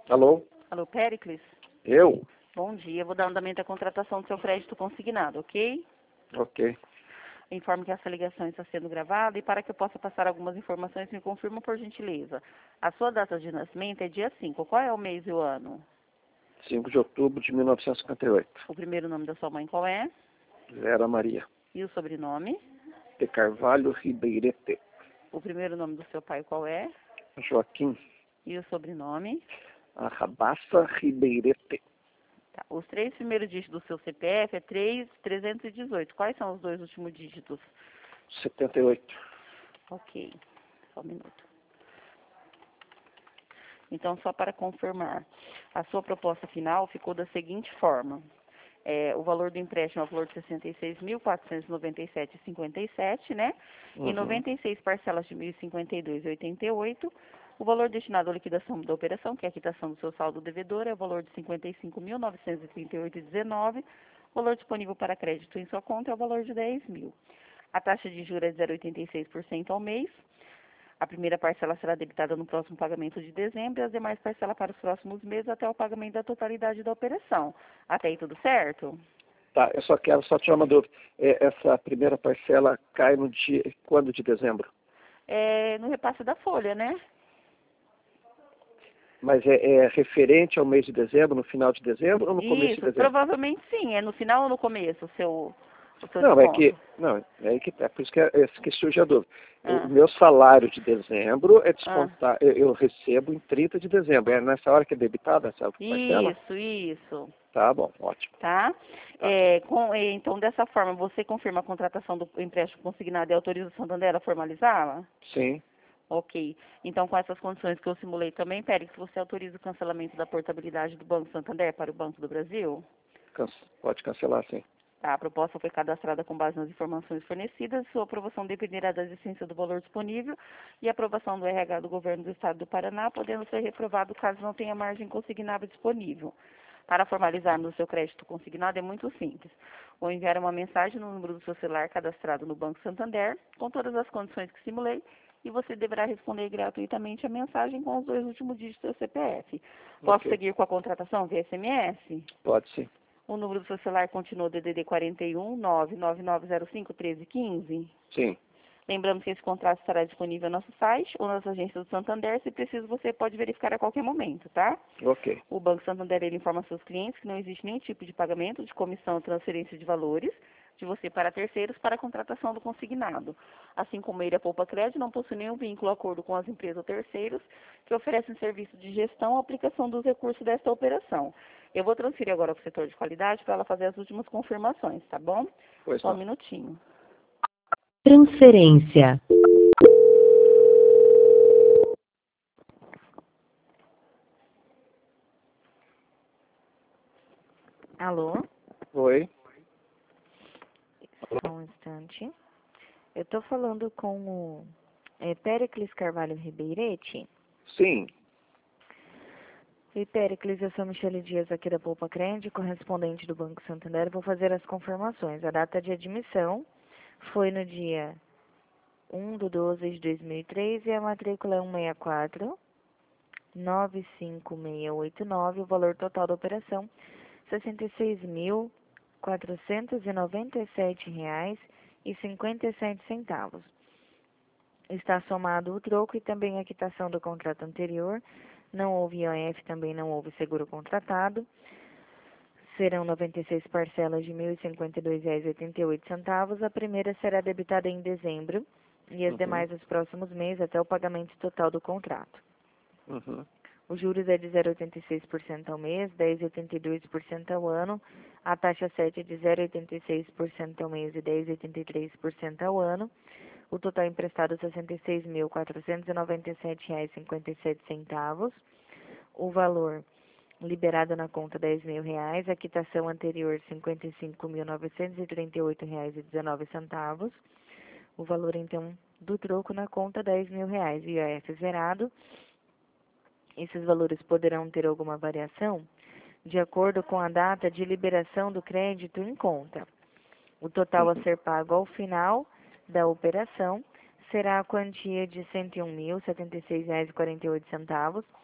Alô? Alô, Péricles? Eu? Bom dia. Vou dar andamento à contratação do seu crédito consignado, ok? Ok. Informo que essa ligação está sendo gravada e para que eu possa passar algumas informações, me confirma por gentileza. A sua data de nascimento é dia 5. Qual é o mês e o ano? 5 de outubro de 1958. O primeiro nome da sua mãe qual é? Vera Maria. E o sobrenome? De Carvalho Ribeirete. O primeiro nome do seu pai qual é? Joaquim E o sobrenome? Arrabaça Ribeirete. Tá. Os 3 primeiros dígitos do seu CPF é 3.318. Quais são os 2 últimos dígitos? 78. Ok. Só um minuto. Então, só para confirmar, a sua proposta final ficou da seguinte forma. O valor do empréstimo é o valor de R$ 66.497,57, né? Em 96 parcelas de R$ 1.052,88. O valor destinado à liquidação da operação, que é a quitação do seu saldo devedor, é o valor de R$ 55.938,19. O valor disponível para crédito em sua conta é o valor de R$ 10.000. A taxa de juros é de 0,86% ao mês. A primeira parcela será debitada no próximo pagamento de dezembro e as demais parcelas para os próximos meses até o pagamento da totalidade da operação. Até aí tudo certo? Tá, eu só quero tirar uma dúvida. Essa primeira parcela cai no dia quando de dezembro? No repasse da folha, né? Mas é referente ao mês de dezembro, no final de dezembro ou no começo de Isso, dezembro? provavelmente sim. É no final ou no começo o seu Não, desconto? é por isso que surge a dúvida. Ah, O meu salário de dezembro é ah. descontar, eu recebo em 30 de dezembro. É nessa hora que é debitada essa parcela? Isso. Tá bom, ótimo. Tá? Tá. Então, dessa forma, você confirma a contratação do empréstimo consignado e autoriza o Santander a formalizá-la? Sim, Ok. Então, com essas condições que eu simulei também, Pérez, você autoriza o cancelamento da portabilidade do Banco Santander para o Banco do Brasil? pode cancelar, sim. Tá, a proposta foi cadastrada com base nas informações fornecidas. Sua aprovação dependerá da existência do valor disponível e aprovação do RH do Governo do Estado do Paraná, podendo ser reprovado caso não tenha margem consignável disponível. Para formalizarmos o seu crédito consignado é muito simples. Vou enviar uma mensagem no número do seu celular cadastrado no Banco Santander, com todas as condições que simulei, e você deverá responder gratuitamente a mensagem com os 2 últimos dígitos do seu CPF. Posso Ok. seguir com a contratação via SMS? Pode sim. O número do seu celular continua o DDD 41 99905 1315. Sim. Lembramos que esse contrato estará disponível no nosso site ou nas agências do Santander. Se preciso, você pode verificar a qualquer momento, tá? Ok. O Banco Santander ele informa seus clientes que não existe nenhum tipo de pagamento de comissão ou transferência de valores de você para terceiros para a contratação do consignado. Assim como ele, a Poupa Crédito, não possui nenhum vínculo ou acordo com as empresas ou terceiros que oferecem serviço de gestão ou aplicação dos recursos desta operação. Eu vou transferir agora para o setor de qualidade para ela fazer as últimas confirmações, tá bom? Pois Só um não. minutinho. Transferência. Alô? Oi. Só um instante. Eu estou falando com o Péricles Carvalho Ribeirete. Sim. E Péricles, eu sou Michele Dias aqui da Poupa Crédito, correspondente do Banco Santander. Vou fazer as confirmações. A data de admissão foi no dia 1/12/2003 e a matrícula é 164 95689. O valor total da operação R$ 66.497,57. Está somado o troco e também a quitação do contrato anterior. Não houve IOF, também não houve seguro contratado. Serão 96 parcelas de R$ 1.052,88. A primeira será debitada em dezembro e as demais nos próximos meses até o pagamento total do contrato. Os juros é de 0,86% ao mês, 10,82% ao ano. A taxa 7 é de 0,86% ao mês e 10,83% ao ano. O total emprestado R$ 66.497,57. O valor liberado na conta R$ 10.000. A quitação anterior R$ 55.938,19. O valor, então, do troco na conta R$ 10.000. IOF zerado. Esses valores poderão ter alguma variação de acordo com a data de liberação do crédito em conta. O total a ser pago ao final da operação será a quantia de R$ 101.076,48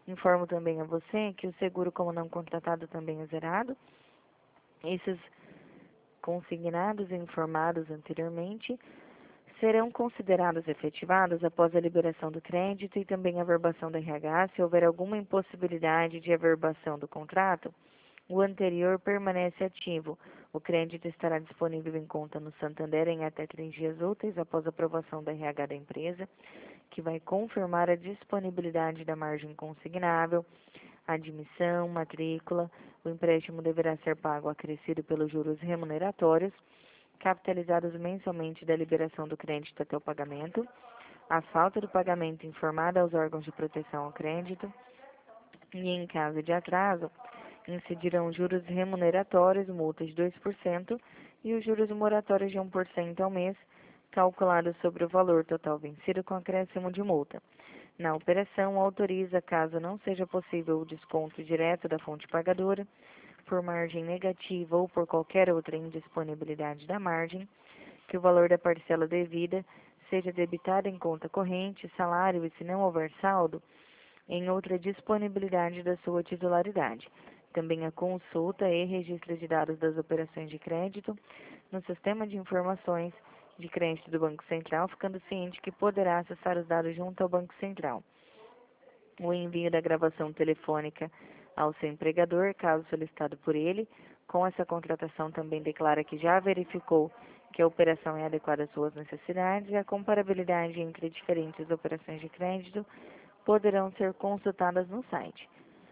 Informo também a você que o seguro como não contratado também é zerado. Esses consignados e informados anteriormente serão considerados efetivados após a liberação do crédito e também a averbação do RH. Se houver alguma impossibilidade de averbação do contrato, o anterior permanece ativo. O crédito estará disponível em conta no Santander em até 3 dias úteis após a aprovação da RH da empresa, que vai confirmar a disponibilidade da margem consignável, admissão, matrícula. O empréstimo deverá ser pago acrescido pelos juros remuneratórios, capitalizados mensalmente da liberação do crédito até o pagamento. A falta do pagamento informada aos órgãos de proteção ao crédito e, em caso de atraso, incidirão juros remuneratórios, multas de 2% e os juros moratórios de 1% ao mês, calculados sobre o valor total vencido com acréscimo de multa. Na operação, autoriza, caso não seja possível o desconto direto da fonte pagadora, por margem negativa ou por qualquer outra indisponibilidade da margem, que o valor da parcela devida seja debitado em conta corrente, salário e, se não houver saldo, em outra disponibilidade da sua titularidade. Também a consulta e registro de dados das operações de crédito no Sistema de Informações de Crédito do Banco Central, ficando ciente que poderá acessar os dados junto ao Banco Central. O envio da gravação telefônica ao seu empregador, caso solicitado por ele. Com essa contratação também declara que já verificou que a operação é adequada às suas necessidades e a comparabilidade entre diferentes operações de crédito poderão ser consultadas no site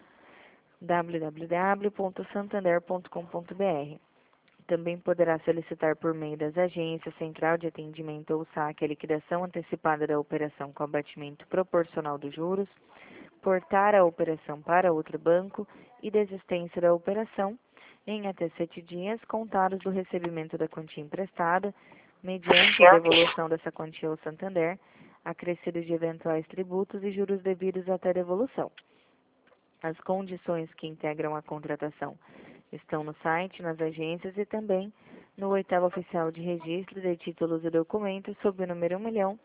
www.santander.com.br. Também poderá solicitar por meio das agências, central de atendimento ou saque a liquidação antecipada da operação com abatimento proporcional dos juros, portar a operação para outro banco e desistência da operação em até 7 dias contados do recebimento da quantia emprestada, mediante a devolução dessa quantia ao Santander, acrescido de eventuais tributos e juros devidos até devolução. As condições que integram a contratação estão no site, nas agências e também no 8º Oficial de Registro de Títulos e Documentos, sob o número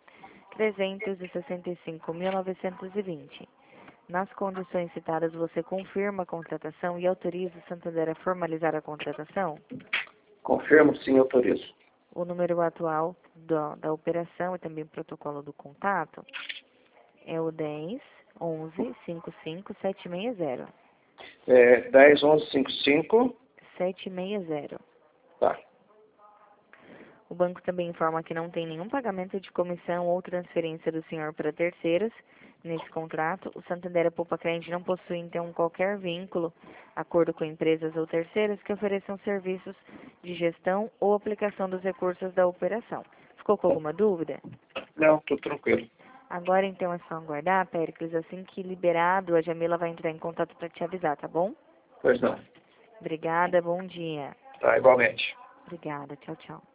1.365.920. Nas condições citadas, você confirma a contratação e autoriza o Santander a formalizar a contratação? Confirmo, sim, autorizo. O número atual da operação e também o protocolo do contato é o 10 11 55 760. 10 11 55. 760. Tá. O banco também informa que não tem nenhum pagamento de comissão ou transferência do senhor para terceiros nesse contrato. O Santander Poupa Crédito não possui, então, qualquer vínculo, acordo com empresas ou terceiros que ofereçam serviços de gestão ou aplicação dos recursos da operação. Ficou com alguma dúvida? Não, tudo tranquilo. Agora, então, é só aguardar, Péricles. Assim que liberado, a Jamila vai entrar em contato para te avisar, tá bom? Pois não. Obrigada, bom dia. Tá, igualmente. Obrigada, tchau, tchau.